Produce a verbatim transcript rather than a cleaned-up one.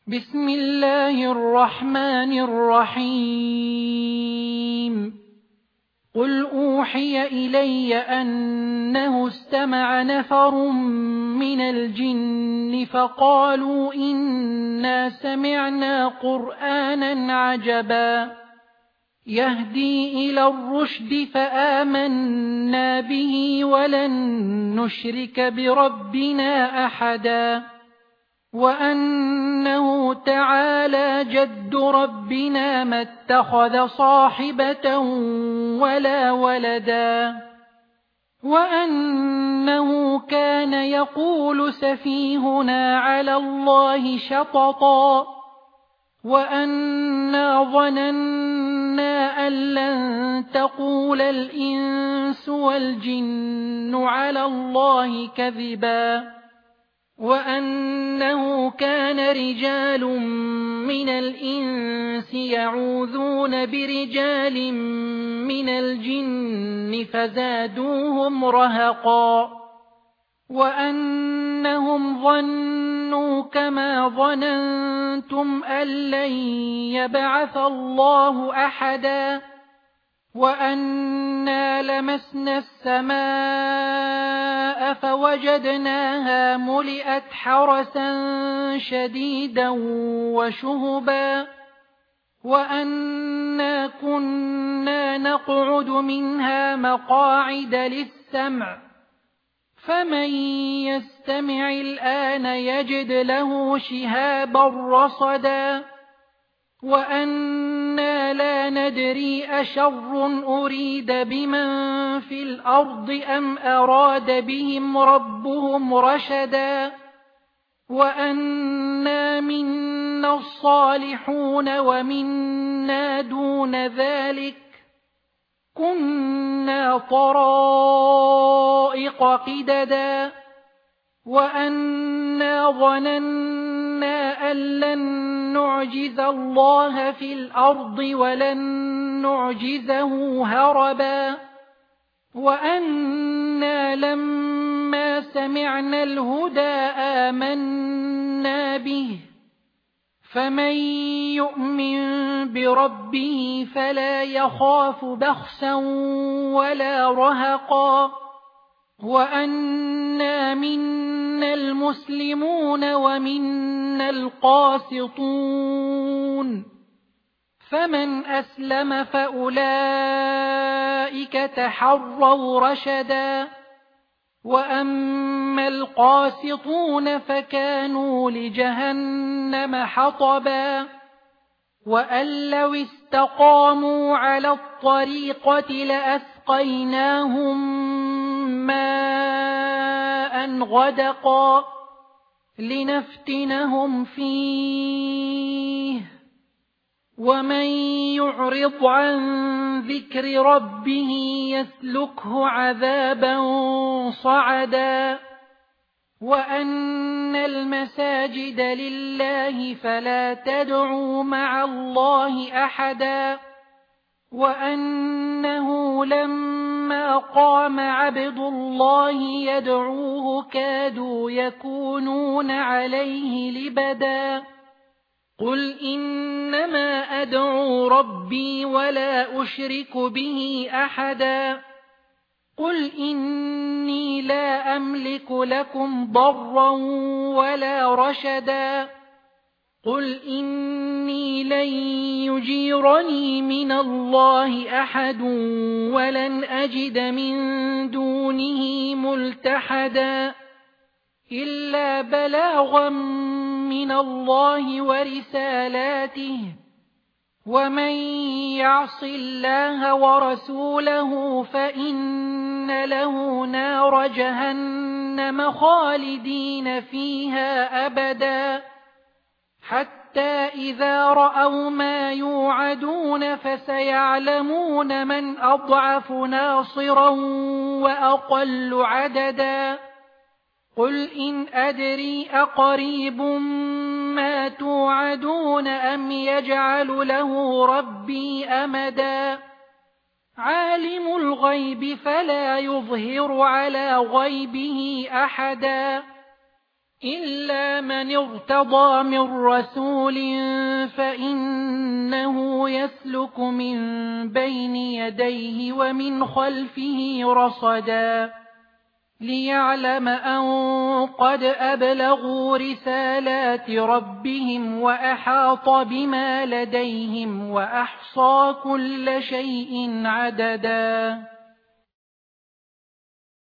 بسم الله الرحمن الرحيم قل أوحي إلي أنه استمع نفر من الجن فقالوا إنا سمعنا قرآنا عجبا يهدي إلى الرشد فآمنا به ولن نشرك بربنا أحدا وأنه تعالى جد ربنا ما اتخذ صاحبة ولا ولدا وأنه كان يقول سفيهنا على الله شططا وأنا ظننا أن لن تقول الإنس والجن على الله كذبا وأنه كان رجال من الإنس يعوذون برجال من الجن فزادوهم رهقا وأنهم ظنوا كما ظننتم أن لن يبعث الله أحدا وأنا لمسنا السماء فوجدناها ملئت حرسا شديدا وشهبا وأنا كنا نقعد منها مقاعد للسمع فمن يستمع الآن يجد له شهابا رصدا وأنا لا ندري أشر أريد بمن في الأرض أم أراد بهم ربهم رشدا وأنا منا الصالحون ومنا دون ذلك كنا طرائق قددا وأنا ظننا أن لن نعجز الله في الأرض ولن نعجزه هربا وأنا لما سمعنا الهدى آمنا به فمن يؤمن بربه فلا يخاف بخسا ولا رهقا وأنا منا المسلمون ومنا القاسطون فمن أسلم فأولئك تحروا رشدا وأما القاسطون فكانوا لجهنم حطبا وأن لو استقاموا على الطريقة لأسقيناهم ماء غدقا لنفتنهم فيه ومن يعرض عن ذكر ربه يسلكه عذابا صعدا وأن المساجد لله فلا تدعوا مع الله أحدا وأنه لما قام عبد الله يدعوه كادوا يكونون عليه لبدا قل إنما أدعو ربي ولا أشرك به أحدا قل إني لا أملك لكم ضرا ولا رشدا قل إني لن يجيرني من الله أحد ولن أجد من دونه ملتحدا إلا بلاغا من الله ورسالاته ومن يعص الله ورسوله فإن له نار جهنم خالدين فيها أبدا حتى إذا رأوا ما يوعدون فسيعلمون من أضعف ناصرا وأقل عددا قل إن أدري أقريب ما توعدون أم يجعل له ربي أمدا عالم الغيب فلا يظهر على غيبه أحدا إلا من ارتضى من رسول فإنه يسلك من بين يديه ومن خلفه رصدا ليعلم أن قد أبلغوا رسالات ربهم وأحاط بما لديهم وأحصى كل شيء عددا.